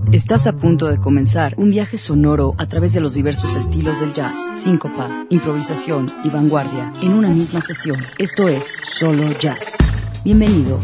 Estás a punto de comenzar un viaje sonoro a través de los diversos estilos del jazz, síncopa, improvisación y vanguardia en una misma sesión. Esto es Solo Jazz. Bienvenido.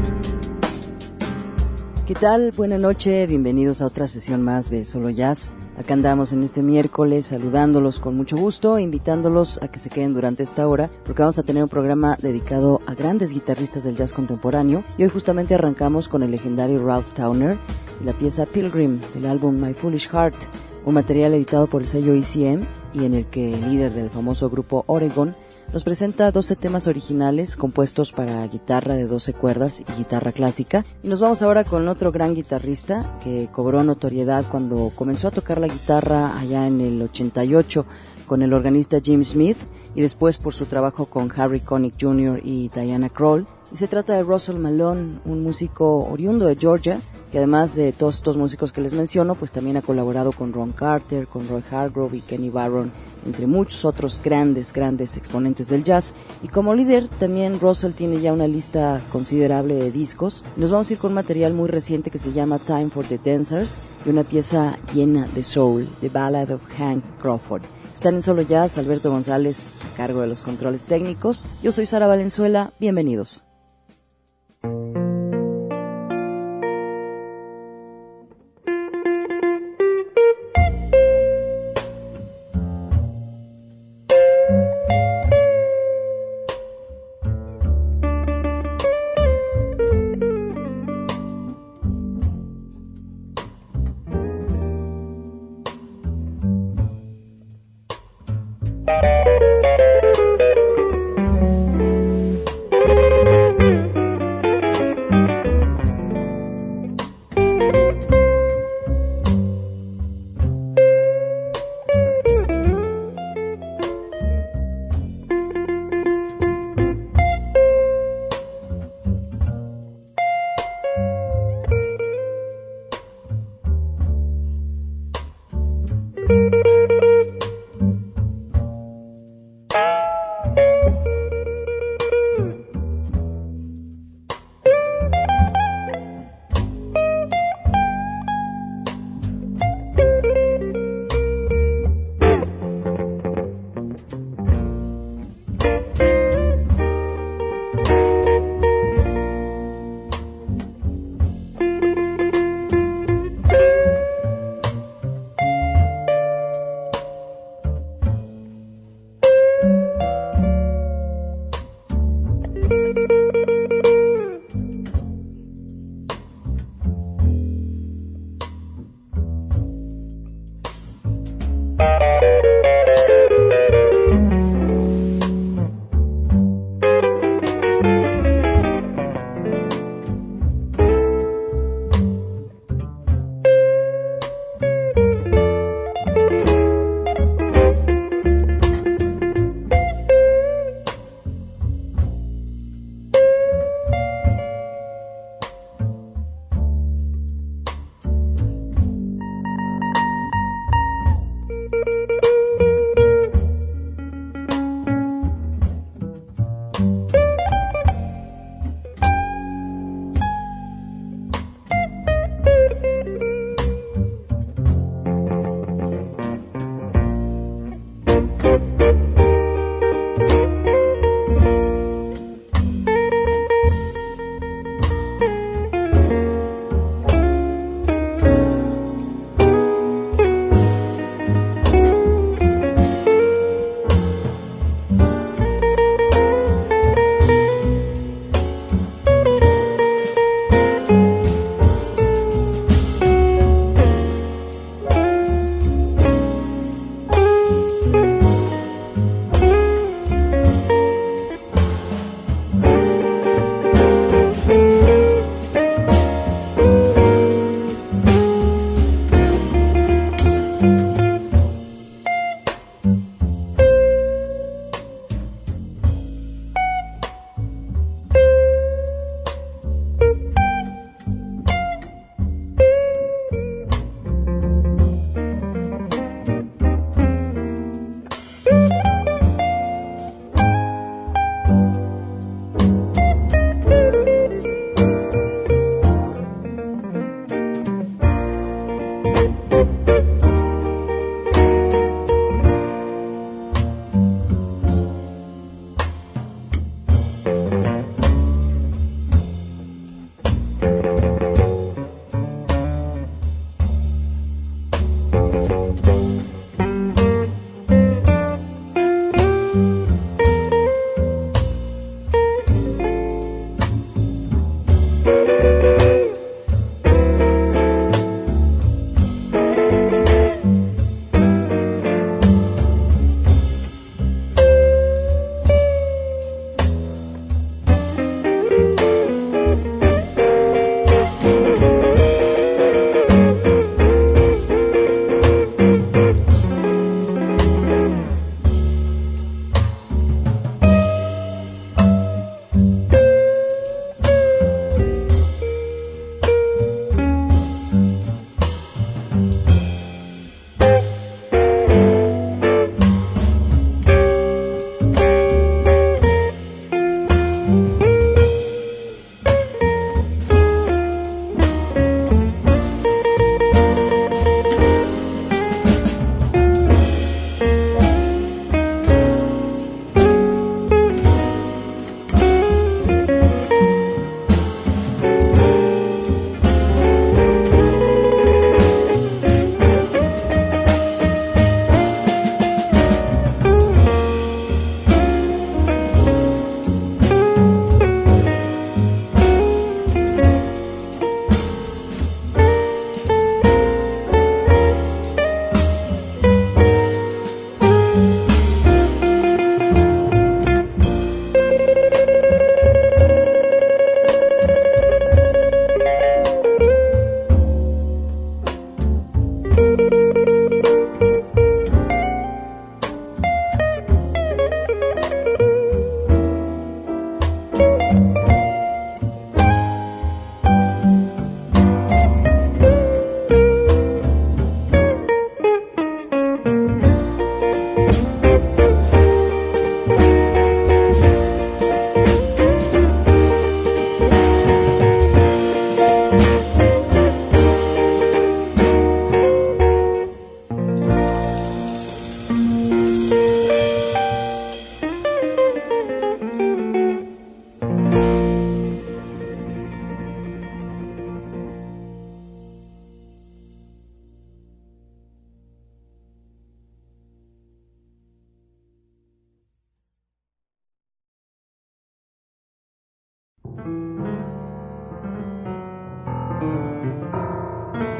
¿Qué tal? Buenas noches, bienvenidos a otra sesión más de Solo Jazz. Acá andamos en este miércoles saludándolos con mucho gusto, invitándolos a que se queden durante esta hora, porque vamos a tener un programa dedicado a grandes guitarristas del jazz contemporáneo, y hoy justamente arrancamos con el legendario Ralph Towner y la pieza Pilgrim del álbum My Foolish Heart, un material editado por el sello ECM y en el que el líder del famoso grupo Oregon nos presenta 12 temas originales compuestos para guitarra de 12 cuerdas y guitarra clásica. Y nos vamos ahora con otro gran guitarrista que cobró notoriedad cuando comenzó a tocar la guitarra allá en el 88 con el organista Jim Smith y después por su trabajo con Harry Connick Jr. y Diana Krall. Y se trata de Russell Malone, un músico oriundo de Georgia, que además de todos estos músicos que les menciono, pues también ha colaborado con Ron Carter, con Roy Hargrove y Kenny Barron, entre muchos otros grandes exponentes del jazz. Y como líder, también Russell tiene ya una lista considerable de discos. Nos vamos a ir con un material muy reciente que se llama Time for the Dancers y una pieza llena de soul, The Ballad of Hank Crawford. Están en Solo Jazz, Alberto González a cargo de los controles técnicos. Yo soy Sara Valenzuela, bienvenidos.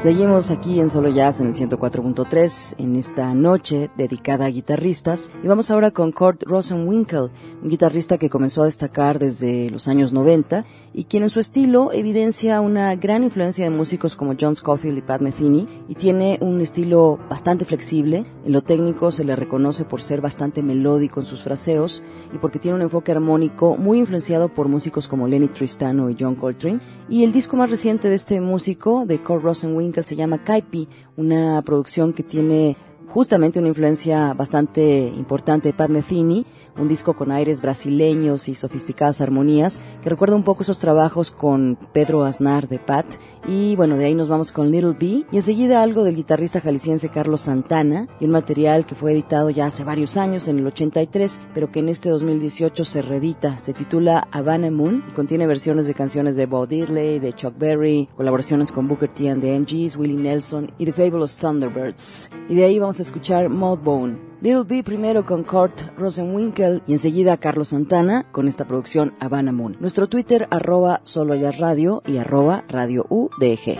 Seguimos aquí en Solo Jazz en el 104.3 en esta noche dedicada a guitarristas y vamos ahora con Kurt Rosenwinkel, un guitarrista que comenzó a destacar desde los años 90 y quien en su estilo evidencia una gran influencia de músicos como John Scofield y Pat Metheny y tiene un estilo bastante flexible. En lo técnico se le reconoce por ser bastante melódico en sus fraseos y porque tiene un enfoque armónico muy influenciado por músicos como Lenny Tristano y John Coltrane. Y el disco más reciente de este músico, de Kurt Rosenwinkel, se llama Kaipi, una producción que tiene justamente una influencia bastante importante de Pat Metheny, un disco con aires brasileños y sofisticadas armonías, que recuerda un poco esos trabajos con Pedro Aznar de Pat, y bueno, de ahí nos vamos con Little B, y enseguida algo del guitarrista jalisciense Carlos Santana, y un material que fue editado ya hace varios años, en el 83, pero que en este 2018 se reedita, se titula Havana Moon, y contiene versiones de canciones de Bo Diddley, de Chuck Berry, colaboraciones con Booker T and the MGs, Willie Nelson y The Fabulous Thunderbirds, y de ahí vamos a escuchar Mudbone. Little B primero con Kurt Rosenwinkel y enseguida Carlos Santana con esta producción Havana Moon. Nuestro Twitter @solojazzradio y @radio UDG.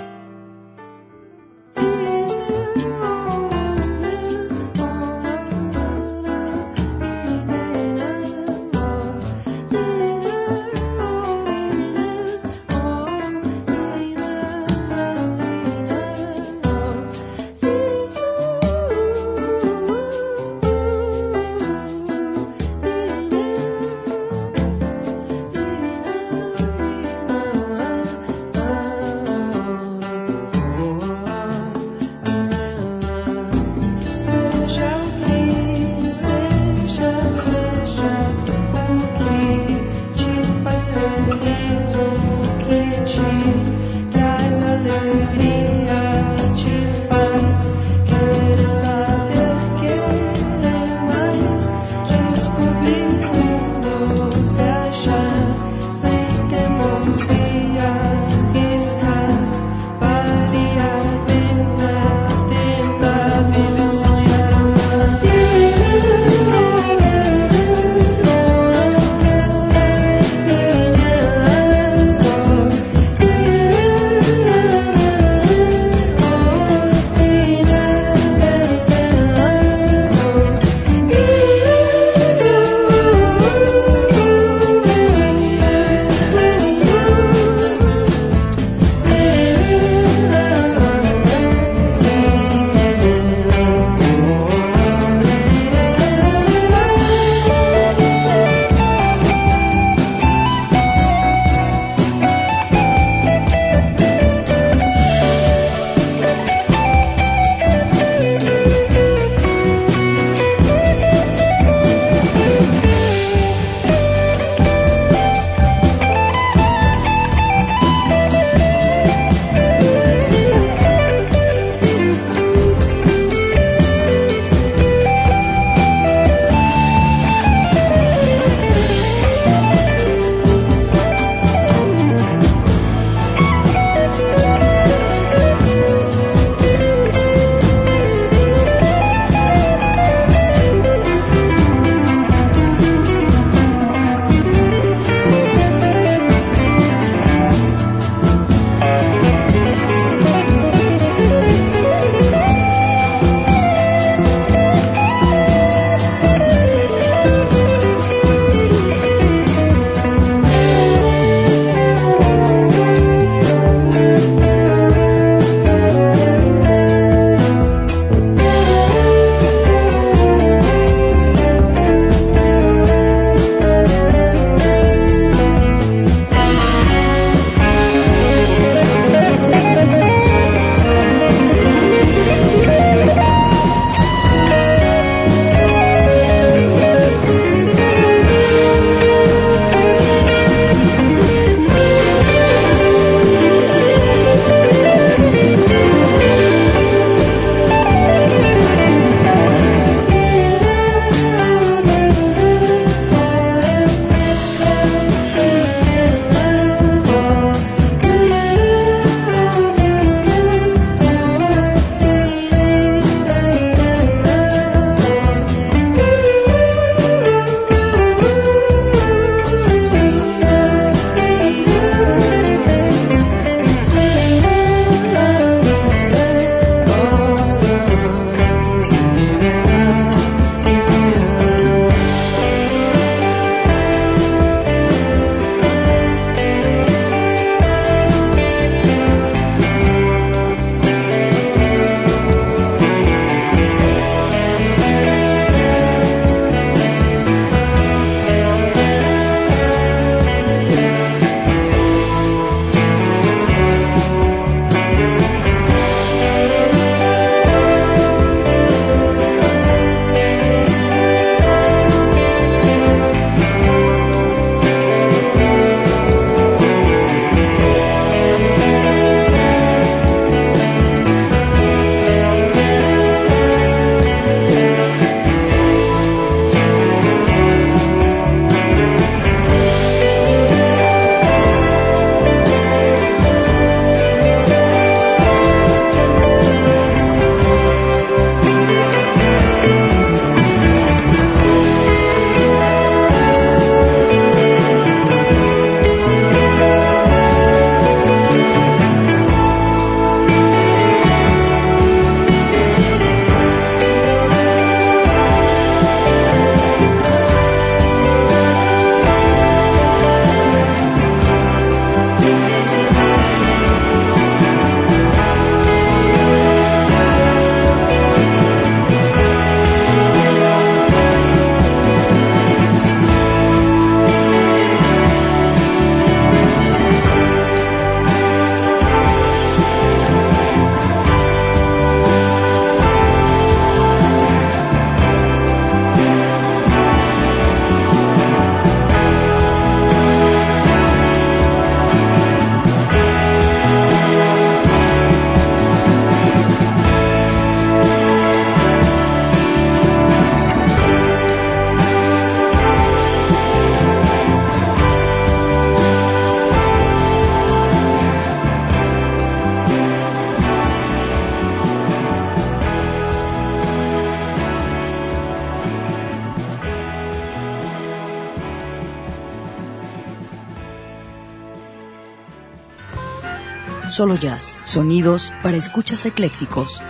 Solo Jazz, sonidos para escuchas eclécticos.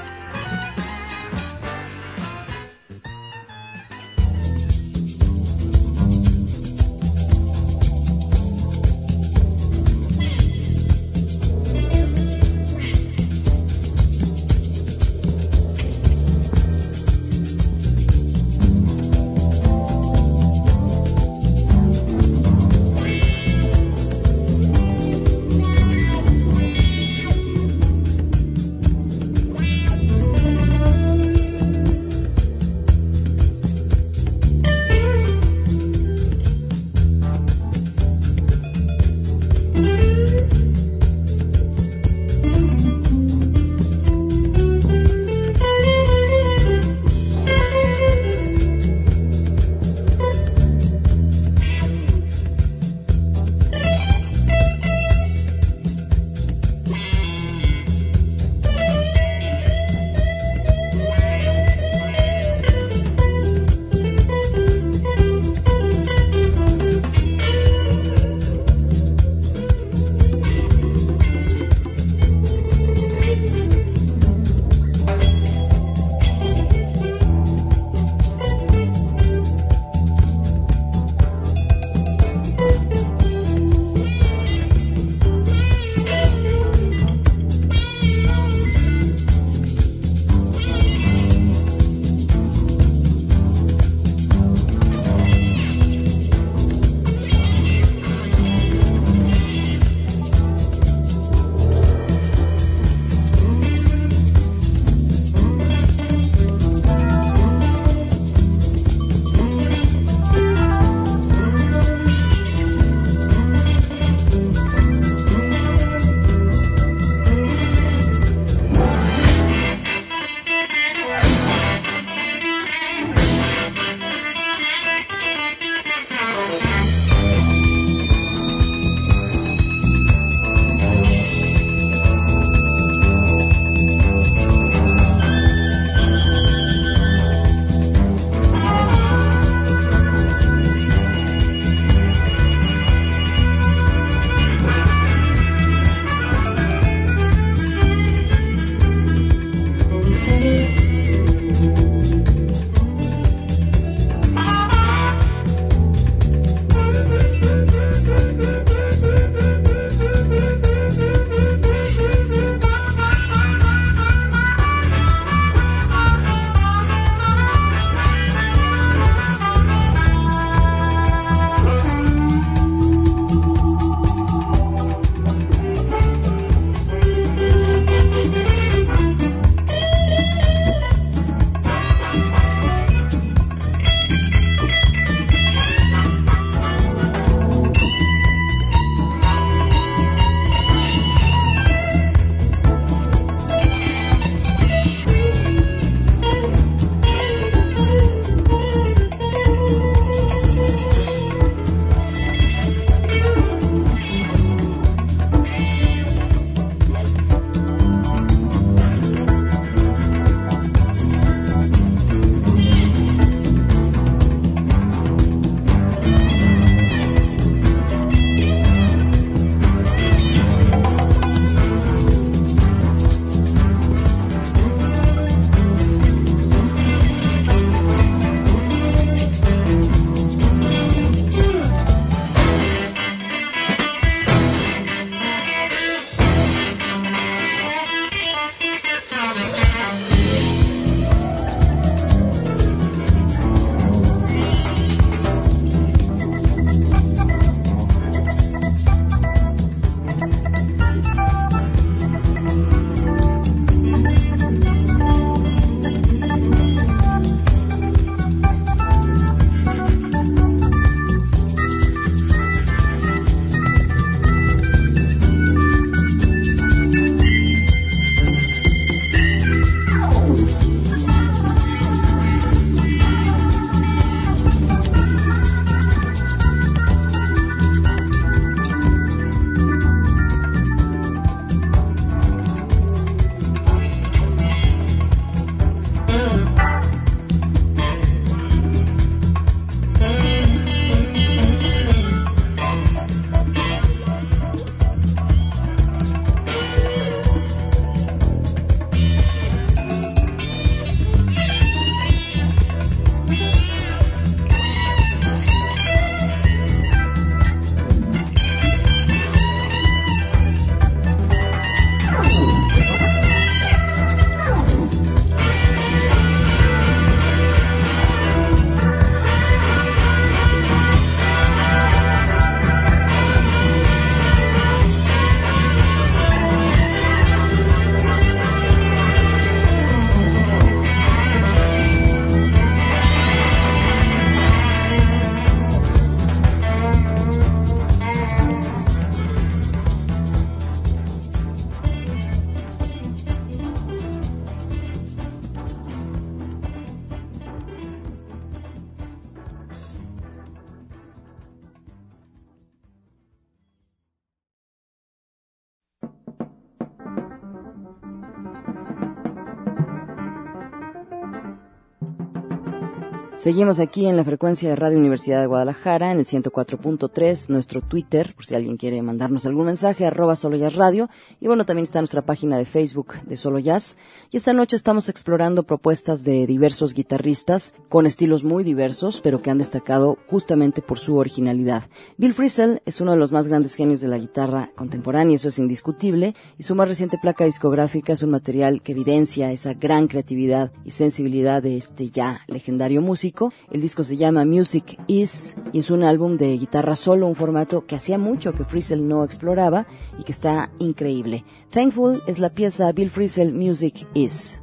Seguimos aquí en la frecuencia de Radio Universidad de Guadalajara, en el 104.3, nuestro Twitter, por si alguien quiere mandarnos algún mensaje, @SoloJazzRadio, y bueno, también está nuestra página de Facebook de Solo Jazz. Y esta noche estamos explorando propuestas de diversos guitarristas, con estilos muy diversos, pero que han destacado justamente por su originalidad. Bill Frisell es uno de los más grandes genios de la guitarra contemporánea, eso es indiscutible, y su más reciente placa discográfica es un material que evidencia esa gran creatividad y sensibilidad de este ya legendario músico. El disco se llama Music Is y es un álbum de guitarra solo, un formato que hacía mucho que Frisell no exploraba y que está increíble. Thankful es la pieza Bill Frisell Music Is.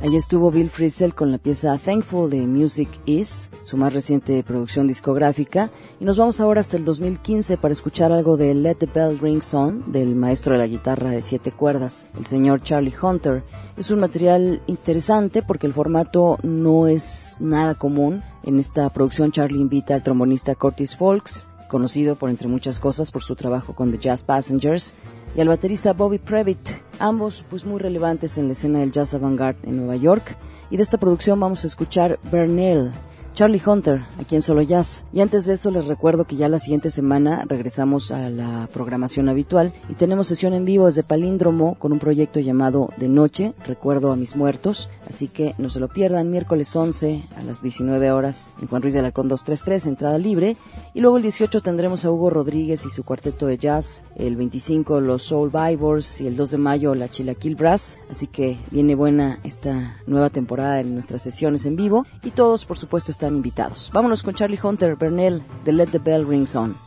Allí estuvo Bill Frisell con la pieza Thankful de Music Is, su más reciente producción discográfica, y nos vamos ahora hasta el 2015 para escuchar algo de Let the Bell Ring On, del maestro de la guitarra de 7 cuerdas, el señor Charlie Hunter. Es un material interesante porque el formato no es nada común. En esta producción Charlie invita al trombonista Curtis Folks, conocido por entre muchas cosas por su trabajo con The Jazz Passengers, y al baterista Bobby Previtt, ambos pues muy relevantes en la escena del jazz avant-garde en Nueva York. Y de esta producción vamos a escuchar Bernal, Charlie Hunter, aquí en Solo Jazz. Y antes de eso les recuerdo que ya la siguiente semana regresamos a la programación habitual y tenemos sesión en vivo desde Palíndromo con un proyecto llamado De Noche, Recuerdo a mis muertos, así que no se lo pierdan, miércoles 11 a las 19 horas en Juan Ruiz de Alarcón 233, entrada libre, y luego el 18 tendremos a Hugo Rodríguez y su cuarteto de jazz, el 25 los Soul Vibers y el 2 de mayo la Chilaquil Brass, así que viene buena esta nueva temporada en nuestras sesiones en vivo y todos por supuesto están invitados. Vámonos con Charlie Hunter, Bernal, de Let the Bell Ring On.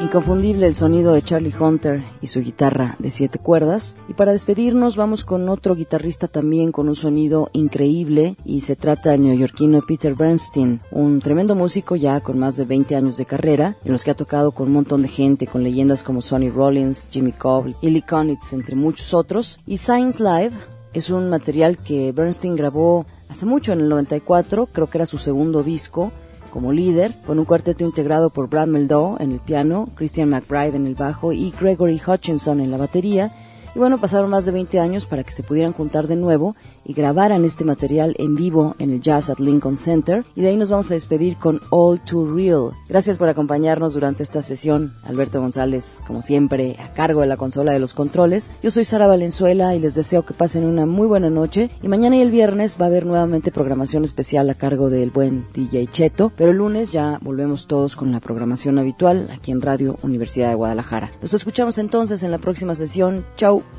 Inconfundible el sonido de Charlie Hunter y su guitarra de 7 cuerdas. Y para despedirnos vamos con otro guitarrista también con un sonido increíble, y se trata del neoyorquino Peter Bernstein, un tremendo músico ya con más de 20 años de carrera, en los que ha tocado con un montón de gente, con leyendas como Sonny Rollins, Jimmy Cobb y Lee Konitz, entre muchos otros. Y Science Live es un material que Bernstein grabó hace mucho, en el 94, creo que era su segundo disco como líder, con un cuarteto integrado por Brad Mehldau en el piano, Christian McBride en el bajo y Gregory Hutchinson en la batería. Y bueno, pasaron más de 20 años para que se pudieran juntar de nuevo y grabaran este material en vivo en el Jazz at Lincoln Center. Y de ahí nos vamos a despedir con All Too Real. Gracias por acompañarnos durante esta sesión. Alberto González, como siempre, a cargo de la consola de los controles. Yo soy Sara Valenzuela y les deseo que pasen una muy buena noche. Y mañana y el viernes va a haber nuevamente programación especial a cargo del buen DJ Cheto. Pero el lunes ya volvemos todos con la programación habitual aquí en Radio Universidad de Guadalajara. Nos escuchamos entonces en la próxima sesión. Chau.